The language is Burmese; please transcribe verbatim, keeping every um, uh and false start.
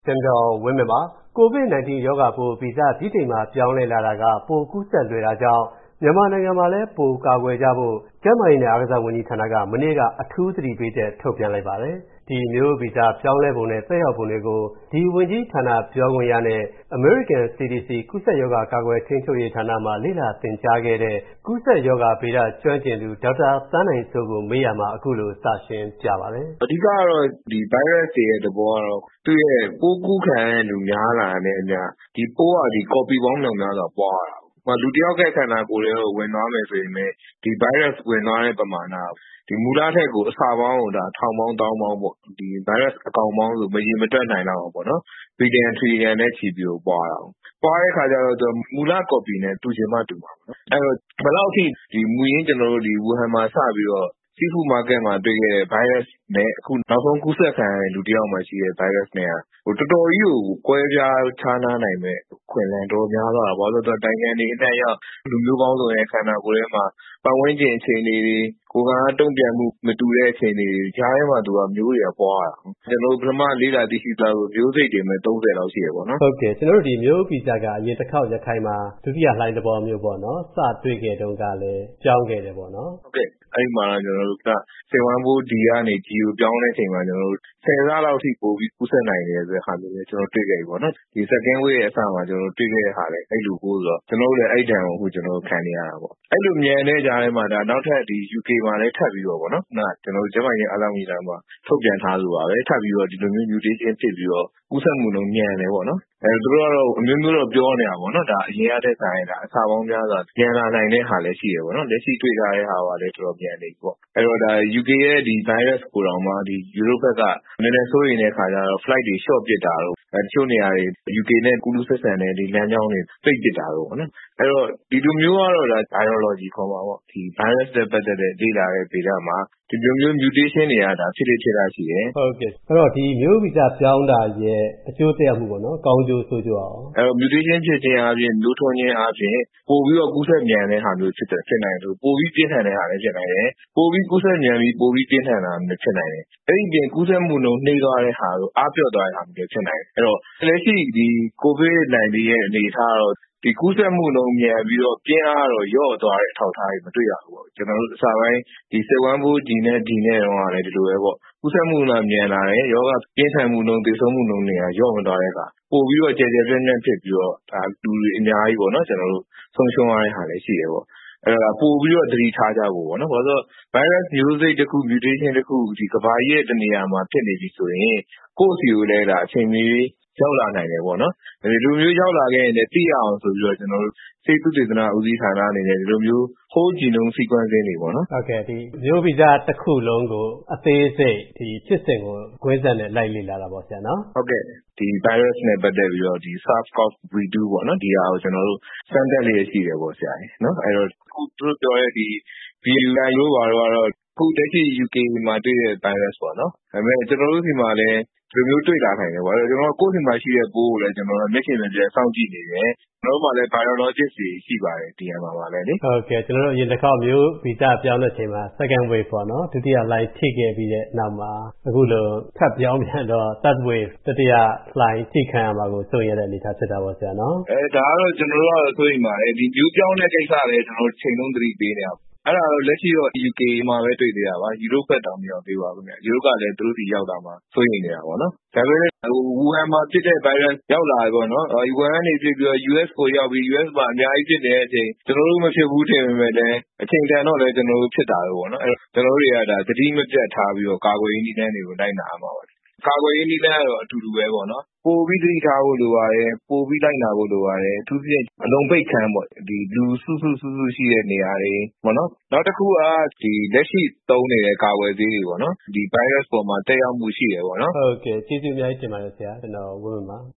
ကျန်တော်ဝင်းမြပါ ကိုဗစ် ၁၉ ရောဂါပိုးဗီဇဗြိတိန်မှာပြောင်းလဲလာတာကပိုကူးစက်လွယ်တာကြောင့်မြန်မာနိုင်ငံမှာလည်းပိုကာကွယ်ကြဖို့ကျန်းမာရေးနဲ့အားကစားဝန်ကြီးဌာနကမနေ့ကအထူးသတိပေးချက်ထုတ်ပြန်လိုက်ပါတယ်။ဒီမျိုးဗီဇပြောင်းလဲပုံနဲ့သက်ရောက်ပုံတွေကိုဒီဝန်ကြီးဌာနပြောခွင့်ရနဲ့ American စီ ဒီ စီ ကူးစက်ရောဂါကာကွယ်ထိန်းချုပ်ရေးဌာနမှာလေ့လာသင်ကြားခဲ့တဲ့ကူးစက်ရောဂါဗေဒကျွမ်းကျင်သူဒေါက်တာသန်းနိုင်စိုးကိုမေးရမှာအခုလိုစရှင်းပြပါတယ်။အဓိကကတော့ဒီ virus တွေရဲ့သဘောကတော့သူ့ရဲ့ပိုးကူးခံရတဲ့လူများလာတဲ့အမျှဒီပိုးကဒီ copy ပေါင်းမြောက်များစွာပွားတာလူတယောက်ရဲ့ခန္ဓာကိုယ်ထဲကိုဝင်သွားမယ်ဆိုရင်လည်းဒီ virus ဝင်သွားတဲ့ပမာဏဒီမူလထက်ကိုအဆပေါင်းကိုဒါထောင်ပေါင်းတောင်းပေါင်းပေါ့ဒီ virus အကောင်ပေါင်းဆိုမရေမတွက်နိုင်တော့ဘူးပေါ့နော် billion trillion နဲ့ချီပြီးတော့ပွားတာပွားတဲ့ခါကျတော့သူမူလ copy နဲ့တူချင်မှတူမှာပေါ့နော်အဲ့တော့ဘယ်လောက်ထိဒီမူရင်းကျွန်တော်တို့ဒီဝူဟန်မှာစပြီးတော့Seafood market မှာတွေ့ခဲ့တဲ့ virus နဲ့အခုနောက်ဆုံးကူးစက်ခံရတဲ့လူတစ်ယောက်မှာရှိတဲ့ virus နဲ့ဟိုတော်တော်ကြီးကိုကွဲပြားခြားနားနိုင်မဲ့ခွင့်လန်းတော်များသွားတာဘာလို့လဲဆိုတော့တိုင်းနိုင်ငံတွေအနှံ့ရောက်လူမျိုးပေါင်းစုံရဲ့ခန္ဓာကိုယ်ထဲမှာပတ်ဝန်းကျင်အခြေအနေတွေကိုယ်ကတုံ့ပြန်မှုမတူတဲ့အခြေအနေတွေကြားထဲမှာသူကမျိုးတွေကပွားတာကျွန်တော်တို့ပထမလေးလာသိရှိသွားလို့မျိုးစိတ်တွေမဲ့သုံးဆယ်လောက်ရှိရပေါ့နော်ဟုတ်ကဲ့ကျွန်တော်တို့ဒီမျိုးဗီဇကအရင်တစ်ခေါက်ရခိုင်မှာဒုတိယလှိုင်းသဘောမျိုးပေါ့နော်စတွေ့ခဲ့တုန်းကလည်းကြောင်းခဲ့တယ်ပေါ့နော်ဟုတ်ကဲ့အဲ့ဒီမှာကျွန်တော်တို့ကစေဝမ်းဘိုးဒီကနေ G ကိုပြောင်းတဲ့အချိန်မှာကျွန်တော်တို့ဆယ်ဆလောက်ထိပိုပြီးကူးစက်နိုင်တယ်ဆိုတဲ့ဟာမျိုးတွေကျွန်တော်တွေ့ခဲ့ပြီပေါ့နော်ဒီ second wave ရဲ့အစမှာကျွန်တော်တွေ့ခဲ့တဲ့ဟာလည်းအဲ့လိုပိုးဆိုတော့ကျွန်တော်တို့လည်းအဲ့တန်ကိုအခုကျွန်တော်တို့ခံနေရတာပေါ့အဲ့လိုမြန်တဲ့ကြားထဲမှာဒါနောက်ထပ်ဒီ ယူ ကေ မှာလည်းထပ်ပြီးတော့ပေါ့နော်နာကျွန်တော်တို့ကျမကြီးအားလုံးကြီးတိုင်းမှာထုတ်ပြန်ထားလို့ပါပဲထပ်ပြီးတော့ဒီလိုမျိုး mutation ဖြစ်ပြီးတော့ကူးစက်မှုလုံးမြန်တယ်ပေါ့နော်အဲသူတို့ကတော့အမျိုးမျိုးတော့ပြောနေတာပေါ့နော်ဒါအရင်ရတဲ့ဆိုင်ဒါအစာပေါင်းများစွာမြန်လာနိုင်တဲ့ဟာလည်းရှိရပေါ့နော်လက်ရှိတွေ့ထားတဲ့ဟာကလည်းတော်တော်မြန်နေပြီပေါ့အဲ့တော့ဒါ ယူ ကေ ရဲ့ဒီ virus ကိုတောင်မှဒီ Europe ဘက်ကနည်းနည်းစိုးရိမ်တဲ့ခါကျတော့ flight တွေ short ပစ်တာတော့အဲတချို့နေရာတွေ ယူ ကေ နဲ့ကူးလူးဆက်ဆံတဲ့ဒီလမ်းကြောင်းတွေပိတ်ပစ်တာတော့ပေါ့နော်အဲ့တော့ဒီလိုမျိုးကတော့ဒါ virology ခေါ်မှာပေါ့ဒီ virus နဲ့ပတ်သက်တဲ့လေ့လာတဲ့ဗေဒမှာဒီလိုမျိုး mutation တွေကဒါဖြစ်လေဖြစ်တာရှိတယ်ဟုတ်ကဲ့အဲ့တော့ဒီမျိုးဗီဇပြောင်းတာရဲ့အကျိုးသက်ရောက်မှုပေါ့နော်ကောင်းကျိုးဆိုးကျိုးအောင်အဲ့တော့ mutation ဖြစ်ခြင်းအပြင်မျိုးထွန်းခြင်းအပြင်ပို့ပြီးတော့ကူးစက်မြန်တဲ့ဟာမျိုးဖြစ်တဲ့ဖြစ်နိုင်တယ်ပို့ပြီးပြင်းထန်တဲ့ဟာလည်းဖြစ်နိုင်တယ်ပို့ပြီးကူးစက်မြန်ပြီးပို့ပြီးပြင်းထန်တာလည်းဖြစ်နိုင်တယ်အဲ့ဒီပြင်ကူးစက်မှုနှုန်းနှိမ့်သွားတဲ့ဟာတို့အားပြော့သွားတဲ့ဟာမျိုးဖြစ်နိုင်တယ်အဲ့တော့လက်ရှိဒီ ကိုဗစ် ၁၉ ရဲ့အနေအထားတော့ဒီကူးစက်မှုနှုန်းမြန်ပြီးတော့ပြင်းအားတော့လျော့သွားတဲ့အထောက်အထားတွေမတွေ့ရဘူးပေါ့ကျွန်တော်တို့အစပိုင်းဒီစိတ်ဝမ်းဘိုးဒီနဲ့ဒီနဲ့တော့လည်းဒီလိုပဲပေါ့ကူးစက်မှုနှုန်းမြန်လာတယ်ယောဂပြင်းထန်မှုနှုန်းသေဆုံးမှုနှုန်းတွေကလျော့မသွားတဲ့အခါပို့ပြီးတော့ကြဲကြဲပြန့်ပြန့်ဖြစ်ပြီးတော့ဒါလူတွေအများကြီးပေါ့နော်ကျွန်တော်တို့ဆုံးရှုံးရတဲ့ဟာလည်းရှိတယ်ပေါ့အဲ့ဒါပို့ပြီးတော့သတိထားကြဖို့ပေါ့နော်ဘာလို့ဆို virus မျိုးစိတ်တစ်ခု mutation တစ်ခုဒီကဘာကြီးရဲ့တနေရာမှာဖြစ်နေပြီဆိုရင်ကိုယ့်စီကိုလည်းဒါအချိန်မီရောက်လာနိုင်တယ်ပေါ့နော်ဒီလိုမျိုးရောက်လာခဲ့ရင်လည်းသိရအောင်ဆိုပြီးတော့ကျွန်တော်တို့စိတ်သုတေသနဦးစီးဌာနအနေနဲ့ဒီလိုမျိုး whole genome sequencing တွေပေါ့နော်ဟုတ်ကဲ့ဒီမျိုးဗီဇတစ်ခုလုံးကိုအသေးစိတ်ဒီဖြစ်စဉ်ကိုကွင်းဆက်နဲ့လိုက်လေ့လာတာပေါ့ဆရာနော်ဟုတ်ကဲ့ဒီ virus နဲ့ပတ်သက်ပြီးတော့ဒီ SARS-CoV two ပေါ့နော်ဒီဟာကိုကျွန်တော်တို့စမ်းသပ်လေးရှိတယ်ပေါ့ဆရာကြီးနော်အဲ့တော့ခုသူတို့ပြောတဲ့ဒီ ဗီလာရိုးပါတော့ခုတချိ ယူ ကေ မှာတွေ့တဲ့ virus ပေါ့နော်ဒါပေမဲ့ကျွန်တော်တို့ဒီမှာလည်းဒီမျိုးတွေ့လာနိုင်တယ်ပေါ့ကျွန်တော်တို့ကိုယ့်စီမှာရှိတဲ့ပိုးကိုလည်းကျွန်တော်တို့မျက်ခြေမပြတ်စောင့်ကြည့်နေတယ်ကျွန်တော်တို့မှာလည်း virologist တွေရှိပါတယ်ဒီမှာပါလည်းလေဟုတ်ကဲ့ကျွန်တော်တို့အရင်တစ်ခေါက်မျိုးဗီဇပြောင်းတဲ့အချိန်မှာ second wave ပေါ့နော်ဒုတိယလှိုင်းထိခဲ့ပြီးတဲ့နောက်မှာအခုလိုထပ်ပြောင်းပြန်တော့ third wave တတိယလှိုင်းထိခံရမှာကိုစိုးရိမ်ရတဲ့အနေအထားဖြစ်တာပေါ့ဆရာနော်အဲဒါကတော့ကျွန်တော်တို့ကစိုးရိမ်ပါတယ်ဒီမျိုးပြောင်းတဲ့ကိစ္စလည်းကျွန်တော်တို့ချိန်လုံးသတိပေးနေတာအဲ့ဒါတော့လက်ရှိတော့ ယူ ကေ မှာပဲတွေ့သေးတာပါယူရိုပဘက်တောင်မရောက်သေးပါဘူးခင်ဗျယူရိုပကလည်းသူတို့စီရောက်တာမှစိုးရိမ်နေတာပေါ့နော်ဒါပေမဲ့ဟိုဝူဟန်မှာဖြစ်တဲ့ virus ရောက်လာပြီပေါ့နော်ဝူဟန်ကနေဖြစ်ပြီးတော့ ယူ အက်စ် ကိုရောက်ပြီး ယူ အက်စ် မှာအများကြီးဖြစ်နေတဲ့အချိန်ကျွန်တော်တို့မဖြစ်ဘူးထင်ပေမဲ့လည်းအချိန်တန်တော့လည်းကျွန်တော်တို့ဖြစ်တာပဲပေါ့နော်အဲ့တော့ကျွန်တော်တို့တွေကဒါသတိမပြတ်ထားပြီးတော့ကာကွယ်ရေးနည်းလမ်းတွေကိုလိုက်နာရမှာပါကာကွယ်ရေးနည်းလမ်းကတော့အတူတူပဲပေါ့နော်ပို့ပြီးသတိထားဖို့လိုပါတယ်ပို့ပြီးလိုက်နာဖို့လိုပါတယ်အထူးသဖြင့်အလုံးပိတ်ခန်းပေါ့ဒီလူစုစုစုစုရှိတဲ့နေရာတွေပေါ့နော်နောက်တစ်ခုကဒီလက်ရှိသုံးနေတဲ့ကာကွယ်ဆေးတွေပေါ့နော်ဒီ virus ပေါ်မှာတက်ရောက်မှုရှိတယ်ပေါ့နော်ဟုတ်ကဲ့ကျေးဇူးအများကြီးတင်ပါတယ်ဆရာကျွန်တော်ဝင်းပါ